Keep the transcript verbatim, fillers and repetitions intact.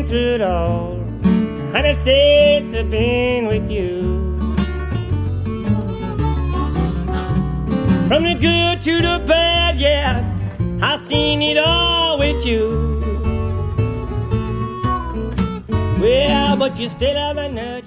through it all. Honey, since I've been with you. From the good to the bad, yes, I've seen it all with you. Well, but you still have a nut.